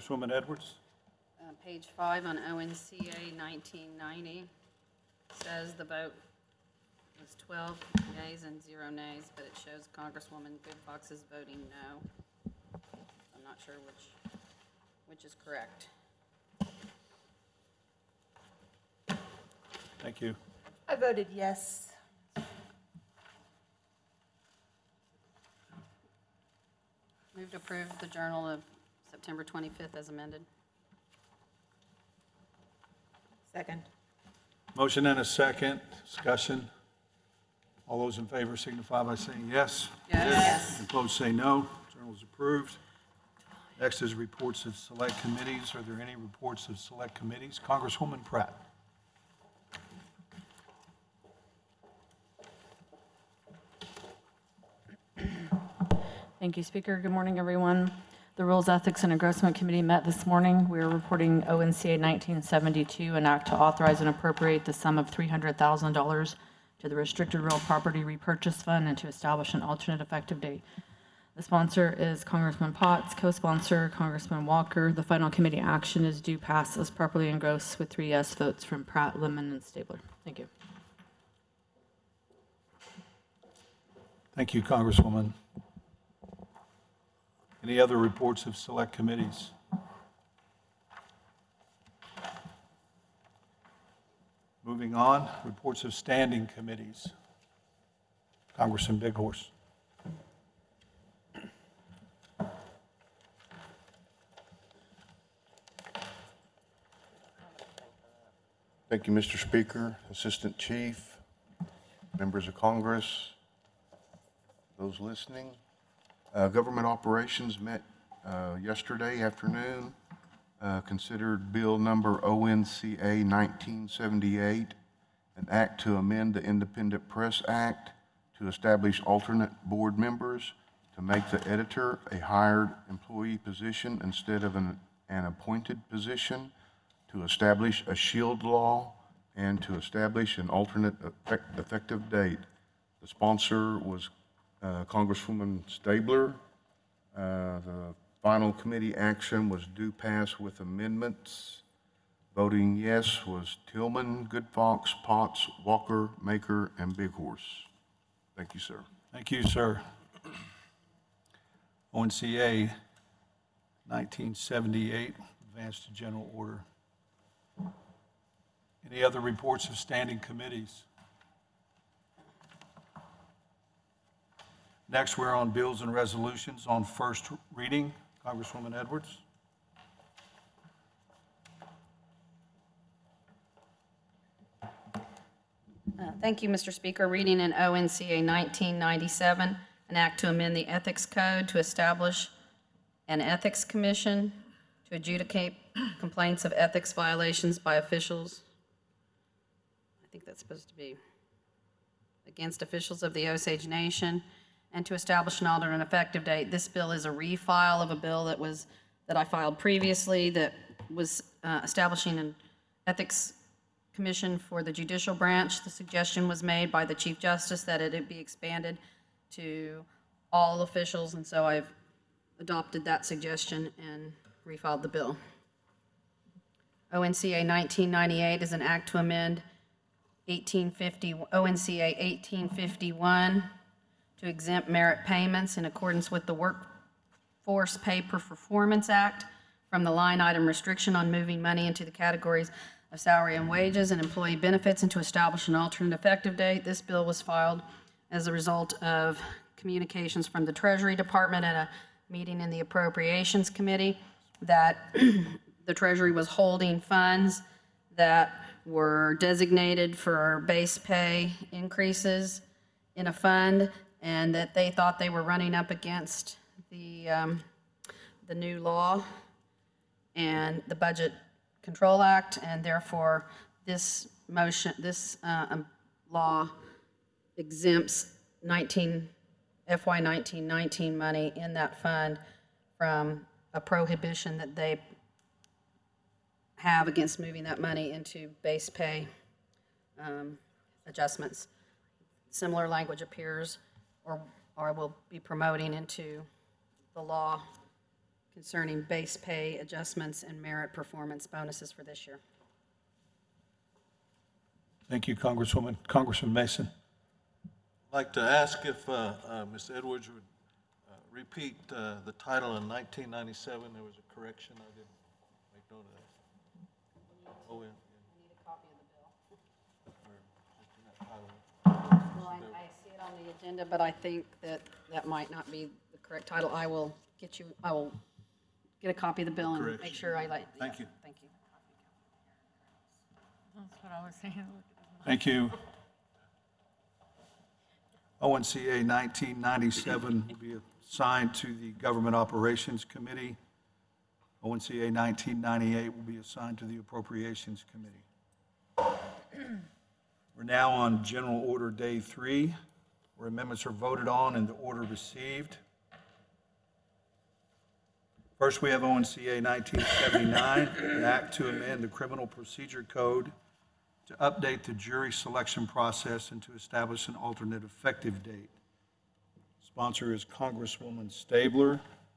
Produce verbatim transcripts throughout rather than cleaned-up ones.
Congresswoman Edwards. Uh, Page five on O N C A nineteen ninety says the vote was twelve yeas and zero nays, but it shows Congresswoman Goodfox is voting no. I'm not sure which, which is correct. Thank you. I voted yes. Move to approve the Journal of September twenty-fifth as amended. Second. Motion and a second. Discussion. All those in favor signify by saying yes. Yes. Opposed, say no. Journal is approved. Next is reports of select committees. Are there any reports of select committees? Congresswoman Pratt. Thank you, Speaker. Good morning, everyone. The Rules, Ethics, and Engrossment Committee met this morning. We are reporting O N C A nineteen seventy-two, an act to authorize and appropriate the sum of three hundred thousand dollars to the Restricted Real Property Repurchase Fund and to establish an alternate effective date. The sponsor is Congressman Potts, co-sponsor Congressman Walker. The final committee action is due pass as properly engrossed with three yes votes from Pratt, Lemon, and Stabler. Thank you. Thank you, Congresswoman. Any other reports of select committees? Moving on, reports of standing committees. Congressman Bighorse. Thank you, Mister Speaker, Assistant Chief, members of Congress, those listening. Uh, Government Operations met uh, yesterday afternoon, uh, considered Bill number O N C A nineteen seventy-eight, an act to amend the Independent Press Act to establish alternate board members, to make the editor a hired employee position instead of an, an appointed position, to establish a shield law, and to establish an alternate effect, effective date. The sponsor was uh, Congresswoman Stabler. Uh, the final committee action was due pass with amendments. Voting yes was Tillman, Goodfox, Potts, Walker, Maker, and Bighorse. Thank you, sir. Thank you, sir. O N C A nineteen seventy-eight, advanced to general order. Any other reports of standing committees? Next, we're on bills and resolutions on first reading. Congresswoman Edwards. Uh, Thank you, Mister Speaker. Reading in O N C A nineteen ninety-seven, an act to amend the Ethics Code to establish an Ethics Commission to adjudicate complaints of ethics violations by officials. I think that's supposed to be against officials of the Osage Nation, and to establish an alternate effective date. This bill is a refile of a bill that was, that I filed previously that was uh, establishing an ethics commission for the judicial branch. The suggestion was made by the Chief Justice that it be expanded to all officials, and so I've adopted that suggestion and refiled the bill. O N C A nineteen ninety-eight is an act to amend eighteen fifty, O N C A eighteen fifty-one to exempt merit payments in accordance with the Workforce Pay per Performance Act from the line item restriction on moving money into the categories of salary and wages and employee benefits, and to establish an alternate effective date. This bill was filed as a result of communications from the Treasury Department at a meeting in the Appropriations Committee that the Treasury was holding funds that were designated for base pay increases in a fund, and that they thought they were running up against the, um, the new law and the Budget Control Act, and therefore this motion, this uh, um, law exempts nineteen, F Y nineteen nineteen money in that fund from a prohibition that they have against moving that money into base pay um, adjustments. Similar language appears or, or will be promoting into the law concerning base pay adjustments and merit performance bonuses for this year. Thank you, Congresswoman. Congressman Mason. I'd like to ask if uh, uh, Miz Edwards would uh, repeat uh, the title in nineteen ninety-seven. There was a correction. I didn't make note of that. Oh, yeah. Well, I, I see it on the agenda, but I think that that might not be the correct title. I will get you, I will get a copy of the bill and make Correction. sure I like. Thank you. Thank you. That's what I was saying. Thank you. O N C A nineteen ninety-seven will be assigned to the Government Operations Committee. O N C A nineteen ninety-eight will be assigned to the Appropriations Committee. We're now on General Order Day Three, where amendments are voted on in the order received. First, we have O N C A nineteen seventy-nine, an act to amend the Criminal Procedure Code to update the jury selection process and to establish an alternate effective date. Sponsor is Congresswoman Stabler.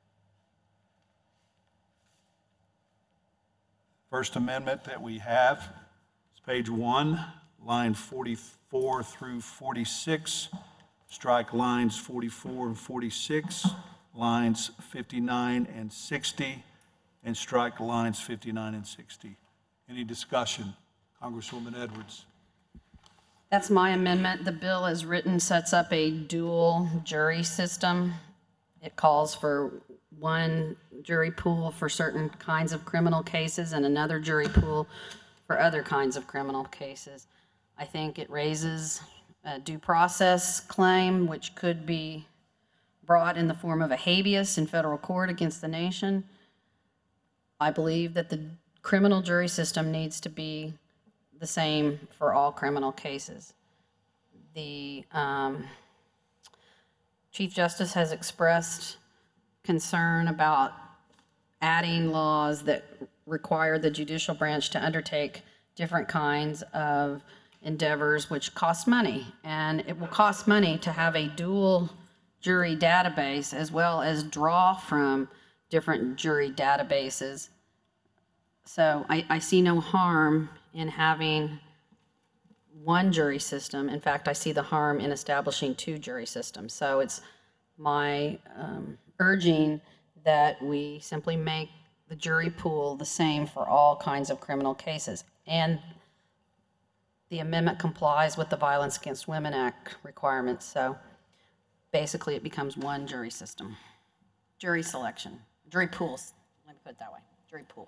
First amendment that we have is page one, line forty-four through forty-six. Strike lines forty-four and forty-six, lines fifty-nine and sixty, and strike lines fifty-nine and sixty. Any discussion? Congresswoman Edwards. That's my amendment. The bill as written sets up a dual jury system. It calls for one jury pool for certain kinds of criminal cases and another jury pool for other kinds of criminal cases. I think it raises a due process claim, which could be brought in the form of a habeas in federal court against the nation. I believe that the criminal jury system needs to be the same for all criminal cases. The um, Chief Justice has expressed concern about adding laws that require the judicial branch to undertake different kinds of endeavors which cost money. And it will cost money to have a dual jury database as well as draw from different jury databases. So I, I see no harm in having one jury system. In fact, I see the harm in establishing two jury systems. So it's my um, urging that we simply make the jury pool the same for all kinds of criminal cases. And the amendment complies with the Violence Against Women Act requirements. So basically, it becomes one jury system. Jury selection, jury pools, let me put it that way, jury pool.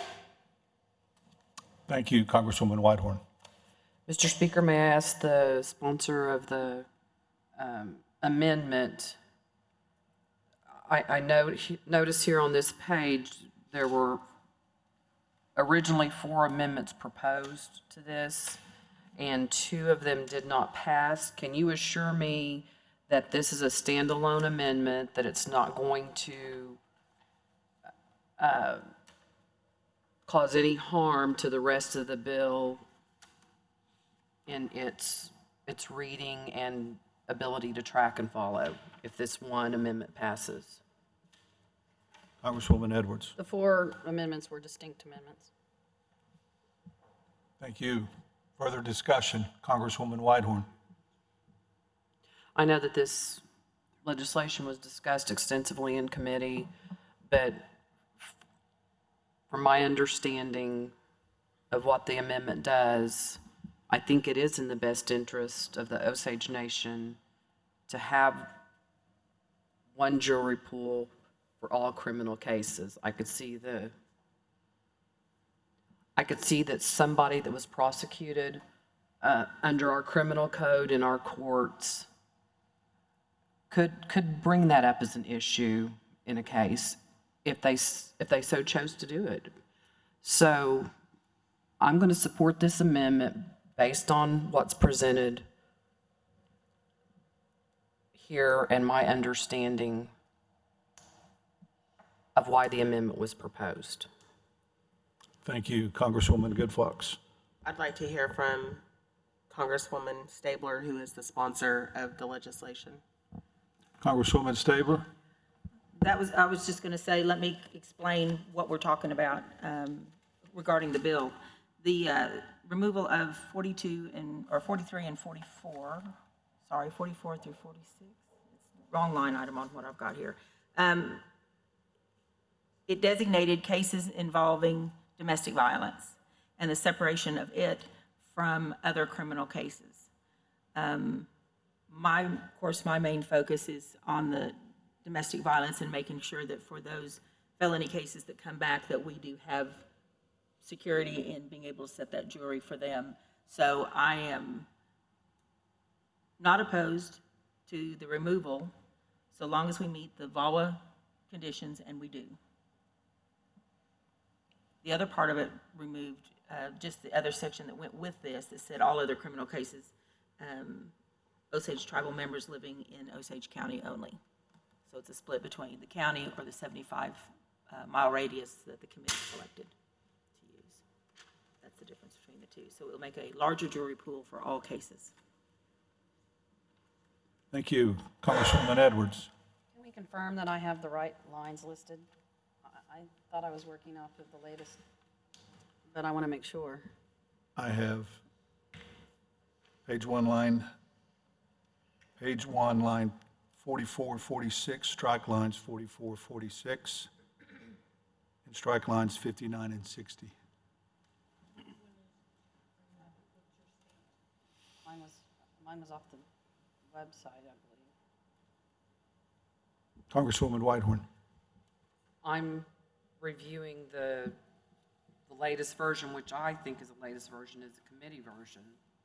Thank you, Congresswoman Whitehorn. Mister Speaker, may I ask the sponsor of the um, amendment? I, I know, notice here on this page, there were originally four amendments proposed to this, and two of them did not pass. Can you assure me that this is a standalone amendment, that it's not going to uh, cause any harm to the rest of the bill in its, its reading and ability to track and follow if this one amendment passes? Congresswoman Edwards. The four amendments were distinct amendments. Thank you. Further discussion, Congresswoman Whitehorn. I know that this legislation was discussed extensively in committee, but from my understanding of what the amendment does, I think it is in the best interest of the Osage Nation to have one jury pool for all criminal cases. I could see the, I could see that somebody that was prosecuted uh, under our criminal code in our courts could, could bring that up as an issue in a case if they, if they so chose to do it. So I'm going to support this amendment based on what's presented here and my understanding of why the amendment was proposed. Thank you, Congresswoman Goodfox. I'd like to hear from Congresswoman Stabler, who is the sponsor of the legislation. Congresswoman Stabler. that was, I was just going to say, let me explain what we're talking about um, regarding the bill. The uh, removal of forty-two and, or forty-three and forty-four, sorry, forty-four through forty-six, wrong line item on what I've got here. Um, It designated cases involving domestic violence and the separation of it from other criminal cases. Um, My, of course, my main focus is on the domestic violence and making sure that for those felony cases that come back, that we do have security in being able to set that jury for them. So I am not opposed to the removal, so long as we meet the V A W A conditions, and we do. The other part of it removed, uh, just the other section that went with this, that said all other criminal cases, um, Osage tribal members living in Osage County only. So it's a split between the county or the seventy-five uh, mile radius that the committee selected to use. That's the difference between the two. So it will make a larger jury pool for all cases. Thank you. Congresswoman Edwards. Can we confirm that I have the right lines listed? I I thought I was working off of the latest, but I want to make sure. I have page one line, page one, line forty-four, forty-six, strike lines forty-four, forty-six, and strike lines fifty-nine and sixty. Mine was, mine was off the website, I believe. Congresswoman Whitehorn. I'm reviewing the, the latest version, which I think is the latest version, is the committee version.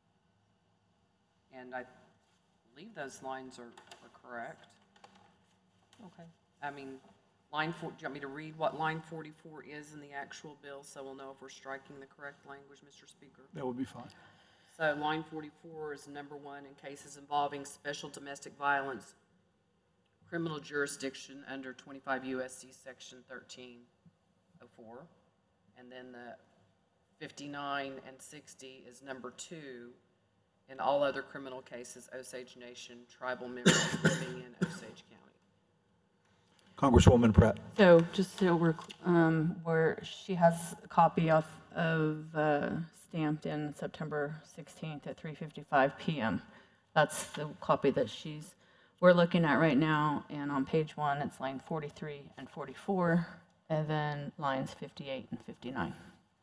And I believe those lines are, are correct. Okay. I mean, line four, do you want me to read what line forty-four is in the actual bill, so we'll know if we're striking the correct language, Mister Speaker? That would be fine. So line forty-four is number one, in cases involving special domestic violence, criminal jurisdiction under twenty-five U S C section thirteen oh four. And then the fifty-nine and sixty is number two, in all other criminal cases, Osage Nation tribal members living in Osage County. Congresswoman Pratt. So just so we're, um, where she has a copy of, of, uh, stamped in September sixteenth at three fifty-five p.m. That's the copy that she's, we're looking at right now, and on page one, it's line forty-three and forty-four, and then lines fifty-eight and fifty-nine.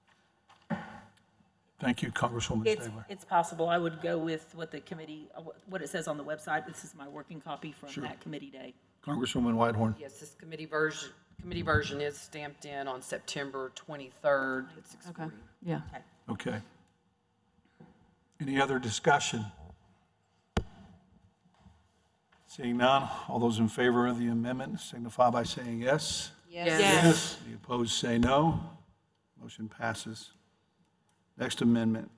Thank you, Congresswoman It's, Stabler. it's possible. I would go with what the committee, uh, what- what it says on the website. This is my working copy from Sure. that committee day. Congresswoman Whitehorn. Yes, this committee version, committee version is stamped in on September twenty-third at six Okay, forty. yeah. Okay. Any other discussion? Seeing none, all those in favor of the amendment signify by saying yes. Yes. Any opposed, say no. Motion passes. Next amendment.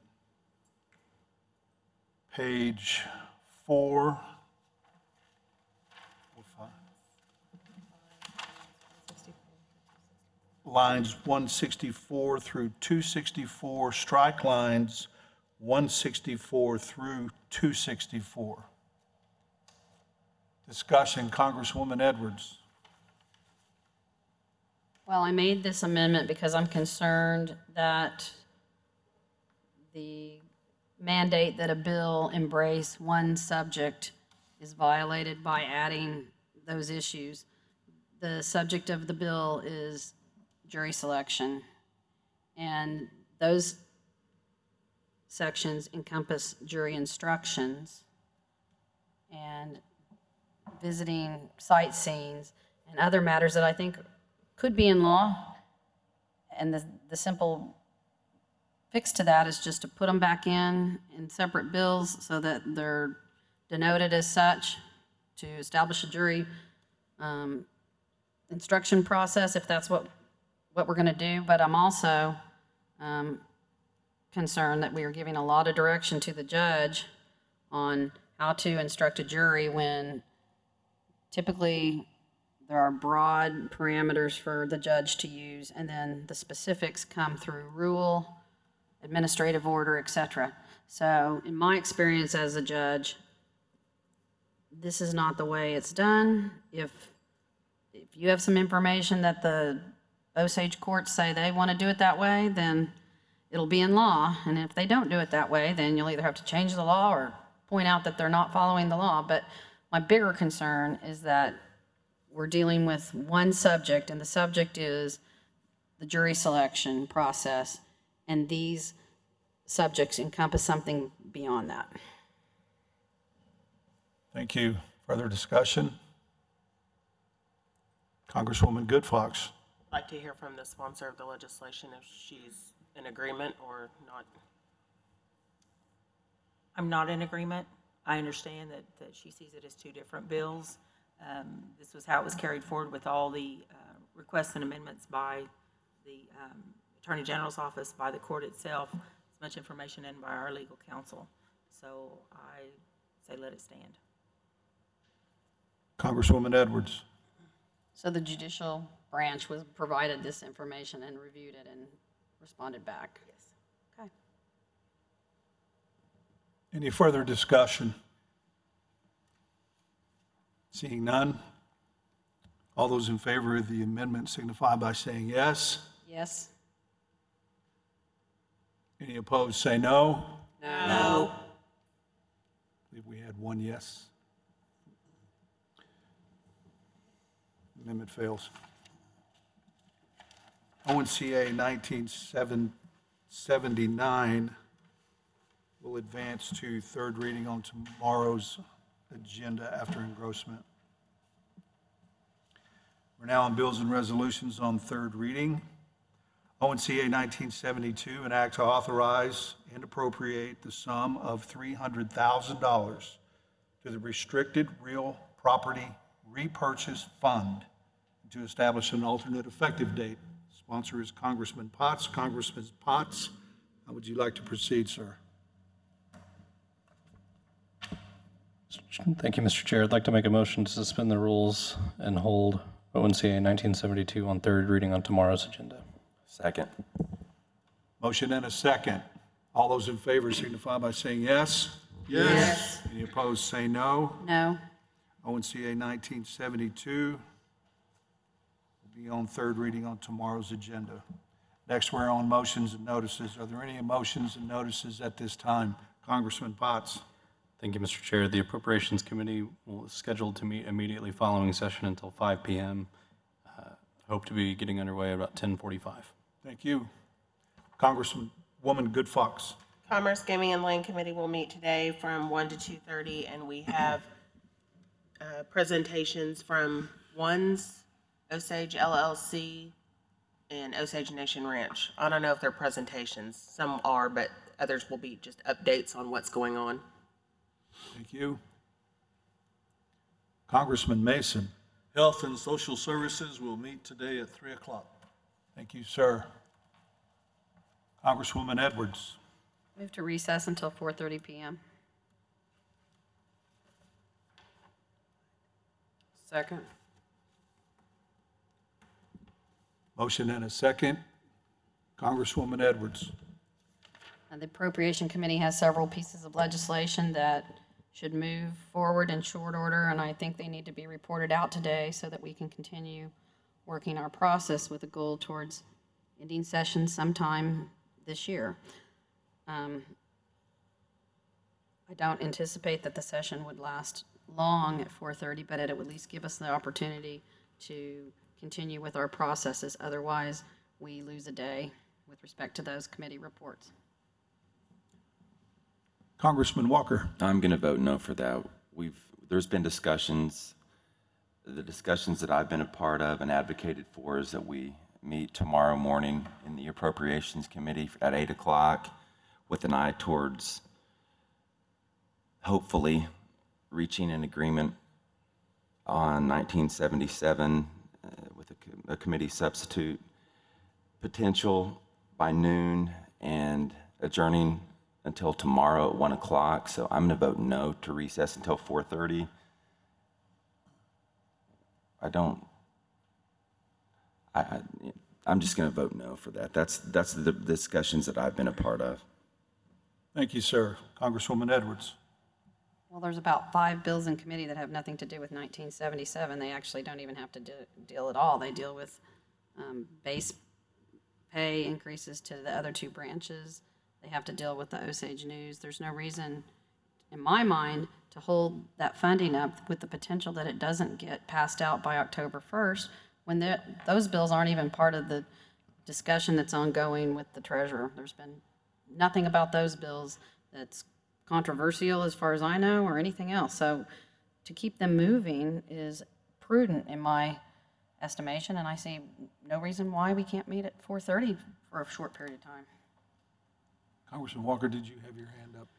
Page four. Four, five. Lines one sixty-four through two sixty-four, strike lines one sixty-four through two sixty-four. Discussion, Congresswoman Edwards. Well, I made this amendment because I'm concerned that the mandate that a bill embrace one subject is violated by adding those issues. The subject of the bill is jury selection, and those sections encompass jury instructions and visiting site scenes and other matters that I think could be in law. And the, the simple fix to that is just to put them back in, in separate bills so that they're denoted as such, to establish a jury um, instruction process, if that's what, what we're gonna do. But I'm also um, concerned that we are giving a lot of direction to the judge on how to instruct a jury when typically there are broad parameters for the judge to use, and then the specifics come through rule, administrative order, et cetera. So in my experience as a judge, this is not the way it's done. If if you have some information that the Osage courts say they want to do it that way, then it'll be in law. And if they don't do it that way, then you'll either have to change the law or point out that they're not following the law. But my bigger concern is that we're dealing with one subject, and the subject is the jury selection process, and these subjects encompass something beyond that. Thank you. Further discussion? Congresswoman Good Fox. I'd like to hear from the sponsor of the legislation if she's in agreement or not. I'm not in agreement. I understand that, that she sees it as two different bills. Um, This was how it was carried forward with all the uh, requests and amendments by the um, Attorney General's office, by the court itself, as much information in by our legal counsel. So I say let it stand. Congresswoman Edwards. So the judicial branch was provided this information and reviewed it and responded back? Yes. Okay. Any further discussion? Seeing none, all those in favor of the amendment signify by saying yes. Yes? Any opposed, say no. No. I believe we had one yes. Amendment fails. O N C A nineteen seventy-nine will advance to third reading on tomorrow's agenda after engrossment. We're now on bills and resolutions on third reading. O N C A nineteen seventy-two, an act to authorize and appropriate the sum of three hundred thousand dollars to the Restricted Real Property Repurchase Fund to establish an alternate effective date. Sponsor is Congressman Potts. Congressman Potts, how would you like to proceed, sir? Thank you, Mister Chair. I'd like to make a motion to suspend the rules and hold O N C A nineteen seventy-two on third reading on tomorrow's agenda. Second. Motion and a second. All those in favor signify by saying yes. Yes. Any opposed, say no. No? O N C A nineteen seventy-two will be on third reading on tomorrow's agenda. Next, we're on motions and notices. Are there any motions and notices at this time? Congressman Potts. Thank you, Mister Chair. The Appropriations Committee will scheduled to meet immediately following session until five p m Uh, hope to be getting underway about ten forty-five. Thank you. Congresswoman Good Fox. Commerce, Gaming, and Land Committee will meet today from one to two thirty, and we have uh, presentations from One's, Osage L L C, and Osage Nation Ranch. I don't know if they're presentations. Some are, but others will be just updates on what's going on. Thank you. Congressman Mason. Health and Social Services will meet today at three o'clock. Thank you, sir. Congresswoman Edwards. Move to recess until four thirty p m Second. Motion and a second. Congresswoman Edwards. And the Appropriation Committee has several pieces of legislation that should move forward in short order, and I think they need to be reported out today so that we can continue working our process with a goal towards ending session sometime this year. Um, I don't anticipate that the session would last long at four thirty, but it would at least give us the opportunity to continue with our processes. Otherwise, we lose a day with respect to those committee reports. Congressman Walker. I'm going to vote no for that. We've, there's been discussions, the discussions that I've been a part of and advocated for is that we meet tomorrow morning in the Appropriations Committee at eight o'clock with an eye towards hopefully reaching an agreement on nineteen seventy-seven uh, with a, co- a committee substitute potential by noon and adjourning until tomorrow at one o'clock. So I'm going to vote no to recess until four thirty. I don't, I, I, I'm just going to vote no for that. That's, that's the discussions that I've been a part of. Thank you, sir. Congresswoman Edwards. Well, there's about five bills in committee that have nothing to do with nineteen seventy-seven. They actually don't even have to de- deal at all. They deal with um, base pay increases to the other two branches. They have to deal with the Osage News. There's no reason, in my mind, to hold that funding up with the potential that it doesn't get passed out by October first, when the- those bills aren't even part of the discussion that's ongoing with the treasurer. There's been nothing about those bills that's controversial as far as I know, or anything else. So to keep them moving is prudent in my estimation, and I see no reason why we can't meet at four thirty for a short period of time. Congressman Walker, did you have your hand up?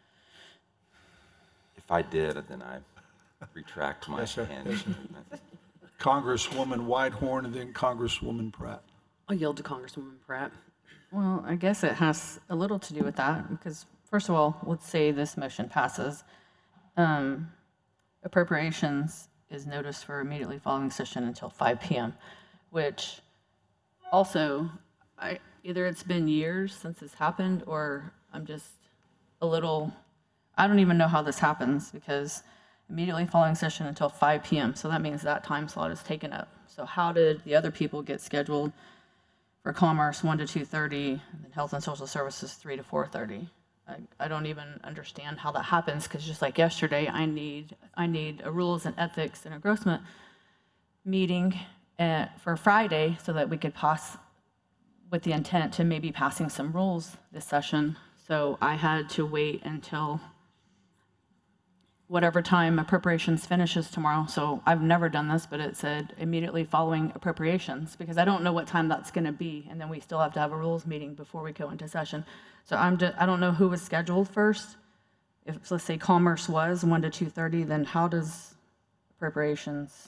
If I did, then I retract my Yes, sir. hand. Yes, sir. Congresswoman Whitehorn and then Congresswoman Pratt. I'll yield to Congresswoman Pratt. Well, I guess it has a little to do with that, because first of all, let's say this motion passes. Um, Appropriations is noticed for immediately following session until five p.m., which also, I, either it's been years since this happened, or I'm just a little, I don't even know how this happens, because immediately following session until five p.m., so that means that time slot is taken up. So how did the other people get scheduled for Commerce one to two thirty, and then Health and Social Services three to four thirty? I, I don't even understand how that happens, because just like yesterday, I need I need a Rules and Ethics and Engrossment meeting uh, for Friday, so that we could pass, with the intent to maybe passing some rules this session. So I had to wait until whatever time appropriations finishes tomorrow. So I've never done this, but it said immediately following appropriations, because I don't know what time that's going to be, and then we still have to have a rules meeting before we go into session. So I'm just, I don't know who was scheduled first. If, let's say, Commerce was one to two thirty, then how does appropriations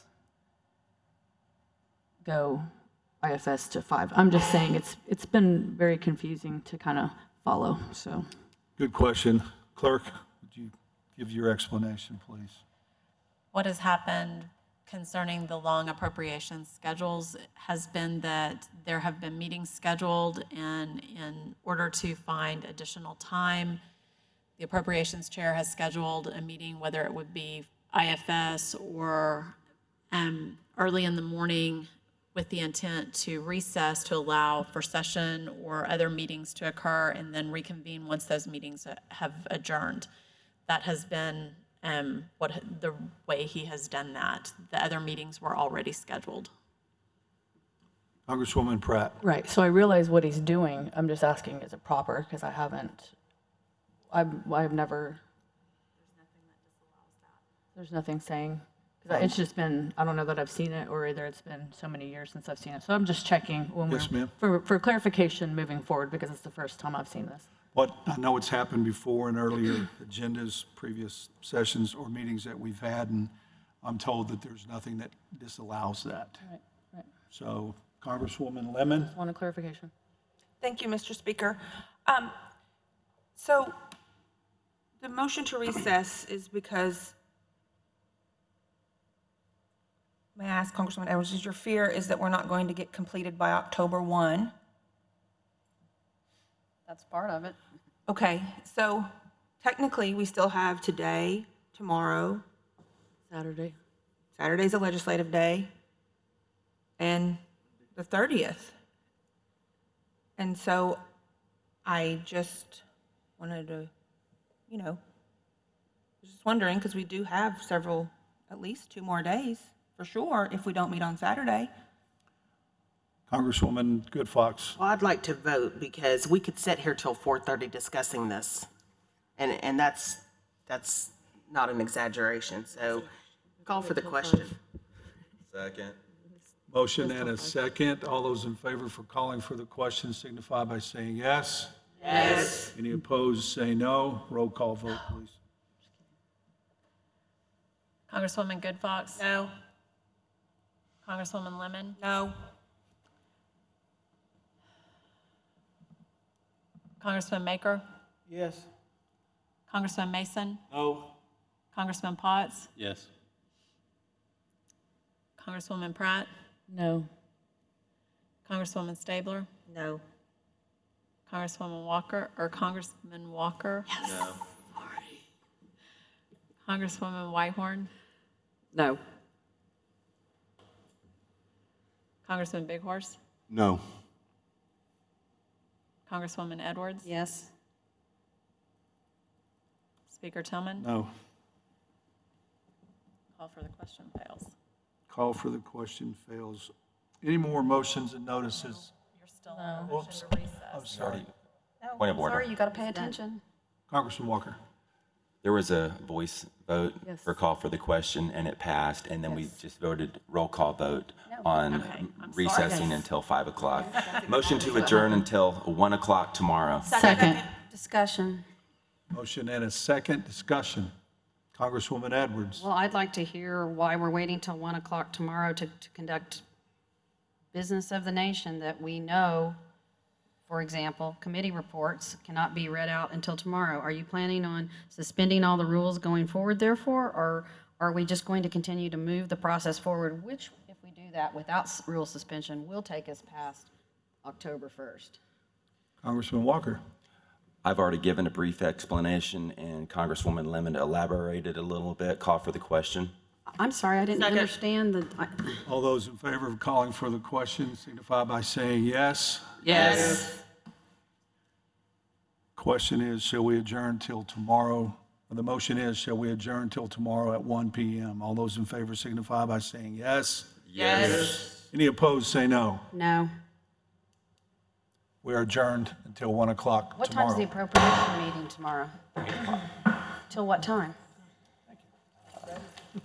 go I F S to five? I'm just saying it's it's been very confusing to kind of follow, so. Good question. Clerk, would you give your explanation, please? What has happened concerning the long appropriations schedules has been that there have been meetings scheduled, and in order to find additional time, the appropriations chair has scheduled a meeting, whether it would be I F S or um, early in the morning, with the intent to recess to allow for session or other meetings to occur, and then reconvene once those meetings have adjourned. That has been um, what the way he has done that. The other meetings were already scheduled. Congresswoman Pratt. Right, so I realize what he's doing. I'm just asking, is it proper? Because I haven't, I've, I've never. There's nothing saying, because it's just been, I don't know that I've seen it, or either it's been so many years since I've seen it. So I'm just checking when we're. Yes, ma'am. For, for clarification moving forward, because it's the first time I've seen this. What, I know it's happened before in earlier agendas, previous sessions or meetings that we've had, and I'm told that there's nothing that disallows that. Right, right. So Congresswoman Lemon. Want a clarification? Thank you, Mister Speaker. Um, So the motion to recess is because, may I ask Congresswoman Edwards, is your fear is that we're not going to get completed by October first? That's part of it. Okay, so technically, we still have today, tomorrow, Saturday. Saturday's a legislative day, and the thirtieth. And so I just wanted to, you know, just wondering, because we do have several, at least two more days, for sure, if we don't meet on Saturday. Congresswoman Good Fox. Well, I'd like to vote because we could sit here till four thirty discussing this. And, and that's, that's not an exaggeration. So call for the question. Second. Motion and a second. All those in favor for calling for the question signify by saying yes. Yes. Any opposed, say no. Roll call vote, please. Congresswoman Good Fox? No. Congresswoman Lemon? No. Congressman Maker? Yes. Congressman Mason? No. Congressman Potts? Yes. Congresswoman Pratt? No. Congresswoman Stabler? No. Congresswoman Walker, or Congressman Walker? Yes. Congresswoman Whitehorn, No. Congressman Big Horse, No. Congresswoman Edwards, Yes. Speaker Tillman. No. Call for the question fails. Call for the question fails. Any more motions and notices? You're still Oops. I'm sorry. Point of order. Sorry, you got to pay attention. Congressman Walker. There was a voice vote Yes. for call for the question, and it passed, and then we just voted roll call vote on Okay, I'm recessing until five o'clock. Motion to adjourn until one o'clock tomorrow. Second. Discussion. Motion and a second discussion. Congresswoman Edwards. Well, I'd like to hear why we're waiting till one o'clock tomorrow to, to conduct business of the nation that we know, for example, committee reports cannot be read out until tomorrow. Are you planning on suspending all the rules going forward therefore, or are we just going to continue to move the process forward, which, if we do that without s- rule suspension, will take us past October first? Congressman Walker. I've already given a brief explanation, and Congresswoman Lemon elaborated a little bit. Call for the question. I'm sorry, I didn't Second. understand the, I- All those in favor of calling for the question signify by saying yes. Yes. Question is, shall we adjourn till tomorrow? The motion is, shall we adjourn till tomorrow at one P M? All those in favor signify by saying yes. Yes. Any opposed, say no. no. We are adjourned until one o'clock What time's the tomorrow. appropriation meeting tomorrow? Till what time?